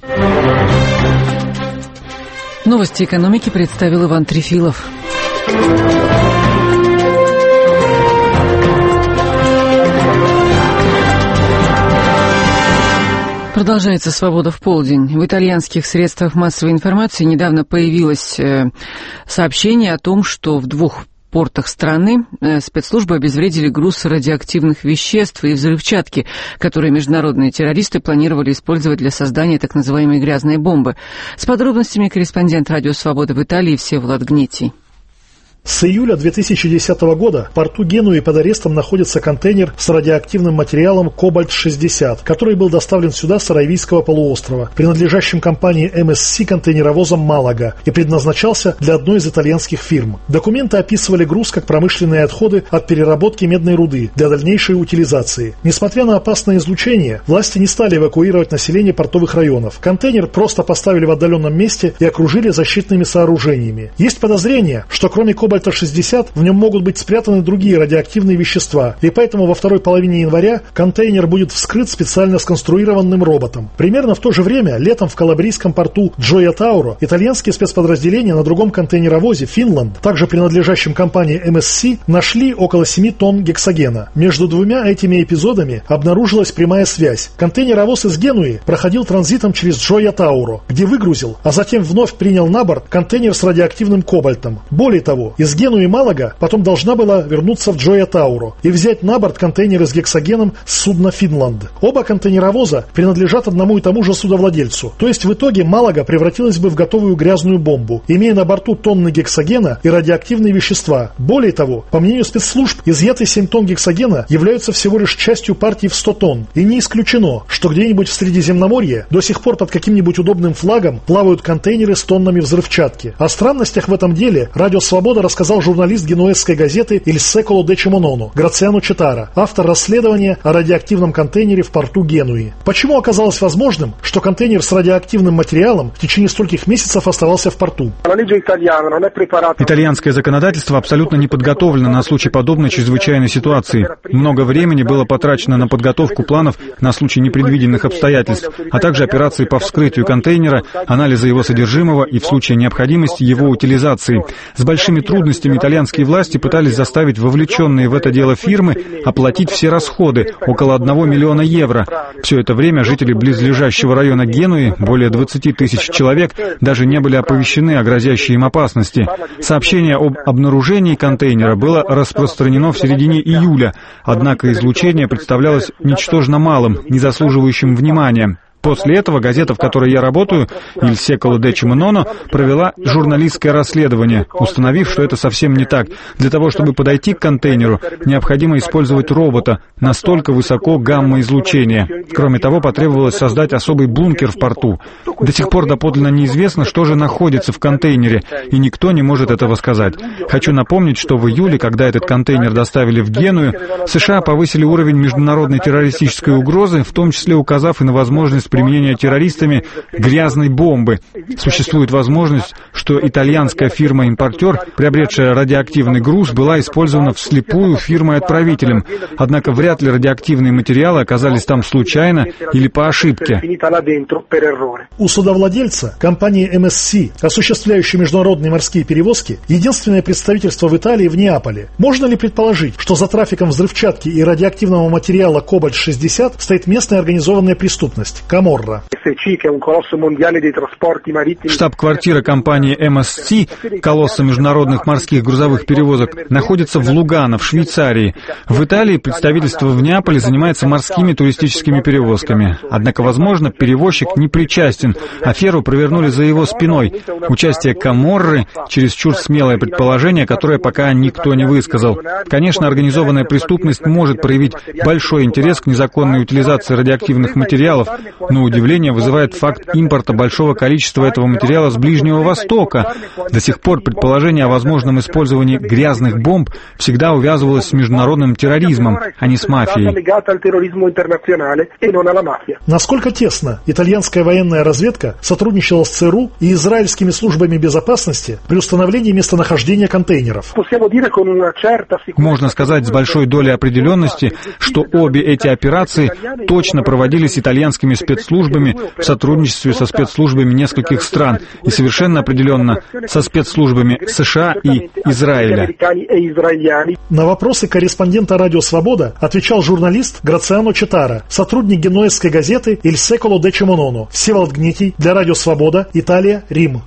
Новости экономики представил Иван Трефилов. Продолжается «Свобода в полдень». В итальянских средствах массовой информации недавно появилось э, сообщение о том, что в двух портах страны э, спецслужбы обезвредили груз радиоактивных веществ и взрывчатки, которые международные террористы планировали использовать для создания так называемой грязной бомбы. С подробностями корреспондент «Радио Свобода» в Италии Всеволод Гнетий. С июля две тысячи десятого года в порту Генуи под арестом находится контейнер с радиоактивным материалом кобальт шестьдесят, который был доставлен сюда с Аравийского полуострова, принадлежащим компании эм эс си контейнеровозом «Малага», и предназначался для одной из итальянских фирм. Документы описывали груз как промышленные отходы от переработки медной руды для дальнейшей утилизации. Несмотря на опасное излучение, власти не стали эвакуировать население портовых районов. Контейнер просто поставили в отдаленном месте и окружили защитными сооружениями. Есть подозрение, что кроме кобальта шестьдесят в нем могут быть спрятаны другие радиоактивные вещества, и поэтому во второй половине января контейнер будет вскрыт специально сконструированным роботом. Примерно в то же время летом в калабрийском порту Джоя Тауро итальянские спецподразделения на другом контейнеровозе «Финланд», также принадлежащем компании эм эс си, нашли около семи тонн гексогена. Между двумя этими эпизодами обнаружилась прямая связь. Контейнеровоз из Генуи проходил транзитом через Джоя Тауро, где выгрузил, а затем вновь принял на борт контейнер с радиоактивным кобальтом. Более того, из Генуи Малага потом должна была вернуться в Джоя Тауро и взять на борт контейнеры с гексогеном с судна «Финланд». Оба контейнеровоза принадлежат одному и тому же судовладельцу. То есть в итоге Малага превратилась бы в готовую грязную бомбу, имея на борту тонны гексогена и радиоактивные вещества. Более того, по мнению спецслужб, изъятые семь тонн гексогена являются всего лишь частью партии в сто тонн. И не исключено, что где-нибудь в Средиземноморье до сих пор под каким-нибудь удобным флагом плавают контейнеры с тоннами взрывчатки. О странностях в этом деле Радио Свобода рассказал журналист генуэзской газеты «Il Secolo Decimonono» Грациано Читара, автор расследования о радиоактивном контейнере в порту Генуи. Почему оказалось возможным, что контейнер с радиоактивным материалом в течение стольких месяцев оставался в порту? Итальянское законодательство абсолютно не подготовлено на случай подобной чрезвычайной ситуации. Много времени было потрачено на подготовку планов на случай непредвиденных обстоятельств, а также операции по вскрытию контейнера, анализа его содержимого и в случае необходимости его утилизации. С большими трудностями трудностями итальянские власти пытались заставить вовлеченные в это дело фирмы оплатить все расходы, около одного миллиона евро. Все это время жители близлежащего района Генуи, более двадцати тысяч человек, даже не были оповещены о грозящей им опасности. Сообщение об обнаружении контейнера было распространено в середине июля, однако излучение представлялось ничтожно малым, не заслуживающим внимания. После этого газета, в которой я работаю, «Il Secolo Decimo Nono», провела журналистское расследование, установив, что это совсем не так. Для того, чтобы подойти к контейнеру, необходимо использовать робота, настолько высоко гамма излучения. Кроме того, потребовалось создать особый бункер в порту. До сих пор доподлинно неизвестно, что же находится в контейнере, и никто не может этого сказать. Хочу напомнить, что в июле, когда этот контейнер доставили в Геную, США повысили уровень международной террористической угрозы, в том числе указав и на возможность применения террористами грязной бомбы. Существует возможность, что итальянская фирма-импортер, приобретшая радиоактивный груз, была использована вслепую фирмой-отправителем. Однако вряд ли радиоактивные материалы оказались там случайно или по ошибке. У судовладельца, компании эм эс си, осуществляющей международные морские перевозки, единственное представительство в Италии в Неаполе. Можно ли предположить, что за трафиком взрывчатки и радиоактивного материала кобальт шестьдесят стоит местная организованная преступность – Каморра? Штаб-квартира компании эм эс си, колосса международных морских грузовых перевозок, находится в Лугано, в Швейцарии. В Италии представительство в Неаполе занимается морскими туристическими перевозками. Однако, возможно, перевозчик не причастен. Аферу провернули за его спиной. Участие Каморры — чересчур смелое предположение, которое пока никто не высказал. Конечно, организованная преступность может проявить большой интерес к незаконной утилизации радиоактивных материалов, но удивление вызывает факт импорта большого количества этого материала с Ближнего Востока. До сих пор предположение о возможном использовании грязных бомб всегда увязывалось с международным терроризмом, а не с мафией. Насколько тесно итальянская военная разведка сотрудничала с ЦРУ и израильскими службами безопасности при установлении местонахождения контейнеров? Можно сказать с большой долей определенности, что обе эти операции точно проводились итальянскими спецслужбами в сотрудничестве со спецслужбами нескольких стран и совершенно определенно со спецслужбами США и Израиля. На вопросы корреспондента «Радио Свобода» отвечал журналист Грациано Читара, сотрудник генуэзской газеты «Il Secolo Decimo Nono». Всеволод Гнитий для «Радио Свобода», Италия, Рим.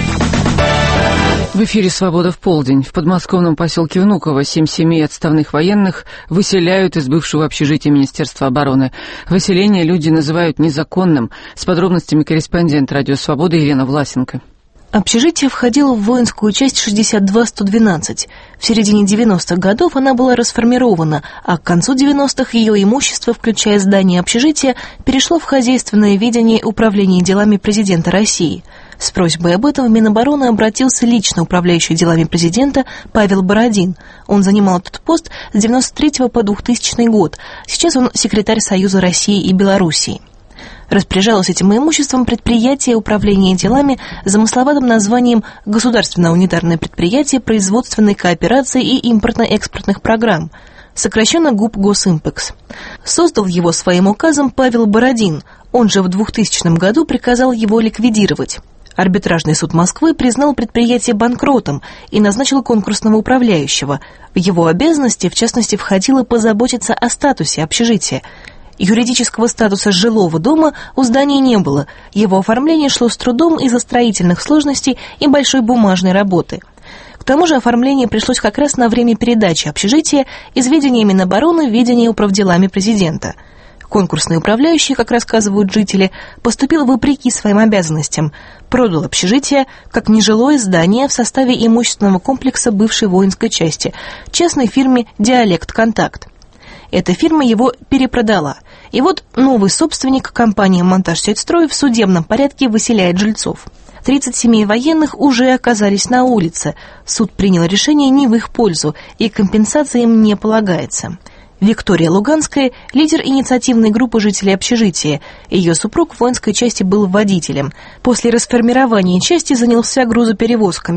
В эфире «Свобода в полдень». В подмосковном поселке Внуково семь семей отставных военных выселяют из бывшего общежития Министерства обороны. Выселение люди называют незаконным. С подробностями корреспондент «Радио Свобода» Елена Власенко. Общежитие входило в воинскую часть шестьдесят два сто двенадцать. В середине девяностых годов она была расформирована, а к концу девяностых ее имущество, включая здание общежития, перешло в хозяйственное ведение Управления делами президента России. С просьбой об этом в Минобороны обратился лично управляющий делами президента Павел Бородин. Он занимал этот пост с девяносто третьего по двухтысячный год. Сейчас он секретарь Союза России и Белоруссии. Распоряжалось этим имуществом предприятие управления делами с замысловатым названием «Государственное унитарное предприятие производственной кооперации и импортно-экспортных программ», сокращенно ГУП «Госимпекс». Создал его своим указом Павел Бородин, он же в двухтысячном году приказал его ликвидировать. Арбитражный суд Москвы признал предприятие банкротом и назначил конкурсного управляющего. В его обязанности, в частности, входило позаботиться о статусе общежития. Юридического статуса жилого дома у здания не было. Его оформление шло с трудом из-за строительных сложностей и большой бумажной работы. К тому же оформление пришлось как раз на время передачи общежития из ведения Минобороны в ведение управделами президента. Конкурсный управляющий, как рассказывают жители, поступил вопреки своим обязанностям, продал общежитие как нежилое здание в составе имущественного комплекса бывшей воинской части частной фирме «Диалект Контакт». Эта фирма его перепродала. И вот новый собственник, компания «Монтажсетстрой», в судебном порядке выселяет жильцов. тридцать семей военных уже оказались на улице. Суд принял решение не в их пользу, и компенсация им не полагается. Виктория Луганская – лидер инициативной группы жителей общежития. Ее супруг в воинской части был водителем. После расформирования части занялся грузоперевозками.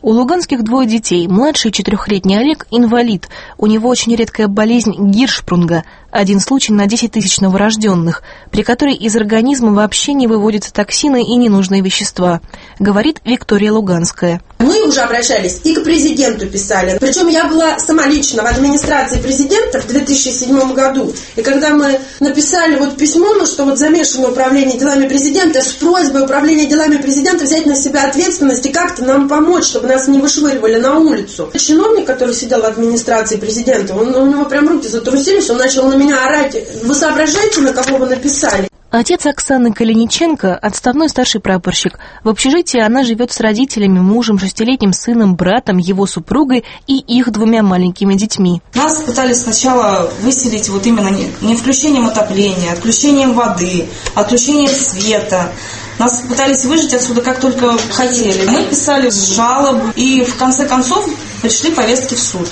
У луганских двое детей. Младший четырехлетний Олег – инвалид. У него очень редкая болезнь Гиршпрунга. Один случай на десять тысяч новорожденных, при которой из организма вообще не выводятся токсины и ненужные вещества, говорит Виктория Луганская. Мы уже обращались и к президенту писали. Причем я была сама лично в администрации президента в две тысячи седьмом году. И когда мы написали вот письмо, ну, что вот замешано управление делами президента, с просьбой управления делами президента взять на себя ответственность и как-то нам помочь, чтобы нас не вышвыривали на улицу. Чиновник, который сидел в администрации президента, он, у него прям руки затрусились, он начал на меня орать. Вы соображаете, на кого вы написали? Отец Оксаны Калиниченко – отставной старший прапорщик. В общежитии она живет с родителями, мужем, шестилетним сыном, братом, его супругой и их двумя маленькими детьми. Нас пытались сначала выселить вот именно не, не включением отопления, отключением воды, отключением света. Нас пытались выжить отсюда как только хотели. Мы писали жалобы и в конце концов пришли повестки в суд.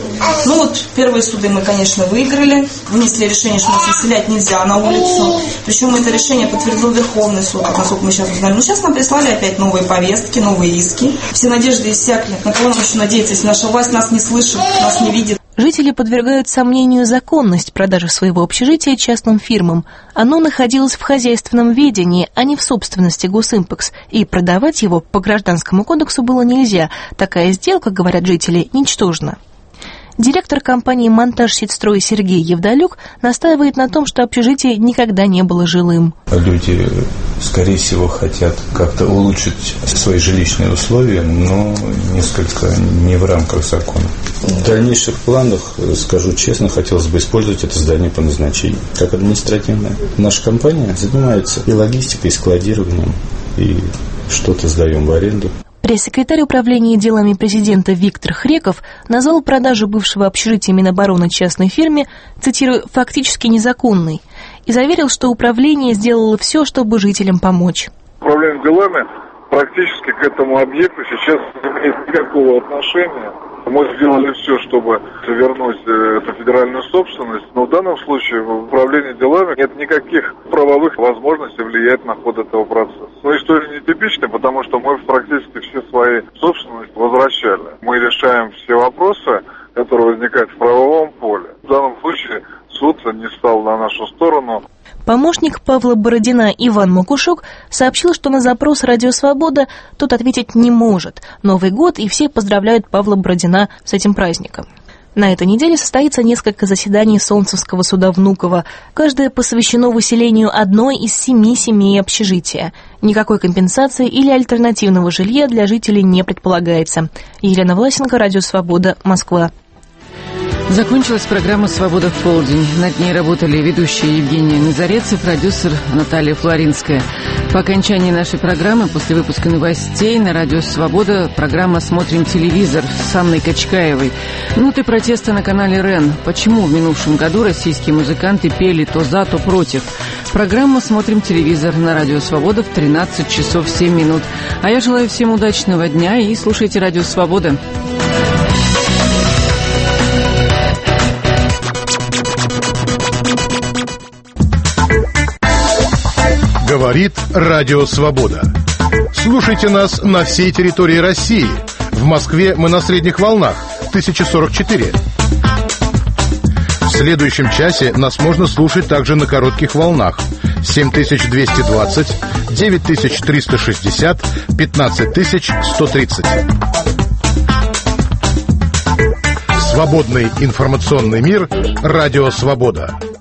Ну вот, первые суды мы, конечно, выиграли. Вынесли решение, что нас выселять нельзя на улицу. Причем это решение подтвердил Верховный суд, насколько мы сейчас узнали. Но сейчас нам прислали опять новые повестки, новые иски. Все надежды иссякли. На кого нам еще надеяться, если наша власть нас не слышит, нас не видит? Жители подвергают сомнению законность продажи своего общежития частным фирмам. Оно находилось в хозяйственном ведении, а не в собственности Госимпекс, и продавать его по Гражданскому кодексу было нельзя. Такая сделка, говорят жители, ничтожна. Директор компании «Монтажсибстрой» Сергей Евдалюк настаивает на том, что общежитие никогда не было жилым. Люди, скорее всего, хотят как-то улучшить свои жилищные условия, но несколько не в рамках закона. В дальнейших планах, скажу честно, хотелось бы использовать это здание по назначению, как административное. Наша компания занимается и логистикой, и складированием, и что-то сдаем в аренду. Пресс-секретарь управления делами президента Виктор Хреков назвал продажу бывшего общежития Минобороны частной фирме, цитирую, «фактически незаконной», и заверил, что управление сделало все, чтобы жителям помочь. Управление делами практически к этому объекту сейчас не имеет никакого отношения. Мы сделали все, чтобы вернуть эту федеральную собственность, но в данном случае в управлении делами нет никаких правовых возможностей влиять на ход этого процесса. Но история нетипичная, потому что мы практически все свои собственности возвращали. Мы решаем все вопросы, которые возникают в правовом поле. В данном случае суд не стал на нашу сторону. Помощник Павла Бородина Иван Макушук сообщил, что на запрос «Радио Свобода» тот ответить не может. Новый год, и все поздравляют Павла Бородина с этим праздником. На этой неделе состоится несколько заседаний Солнцевского суда Внуково. Каждое посвящено выселению одной из семи семей общежития. Никакой компенсации или альтернативного жилья для жителей не предполагается. Елена Власенко, Радио Свобода, Москва. Закончилась программа «Свобода в полдень». Над ней работали ведущие Евгений Назарецкий, продюсер Наталья Флоринская. По окончании нашей программы, после выпуска новостей, на радио «Свобода» программа «Смотрим телевизор» с Анной Качкаевой. Минуты протеста на канале РЕН. Почему в минувшем году российские музыканты пели то за, то против? Программа «Смотрим телевизор» на радио «Свобода» в тринадцать часов семь минут. А я желаю всем удачного дня и слушайте радио «Свобода». Говорит Радио Свобода. Слушайте нас на всей территории России. В Москве мы на средних волнах тысяча сорок четыре. В следующем часе нас можно слушать также на коротких волнах семь тысяч двести двадцать, девять тысяч триста шестьдесят, пятнадцать тысяч сто тридцать. Свободный информационный мир. Радио Свобода.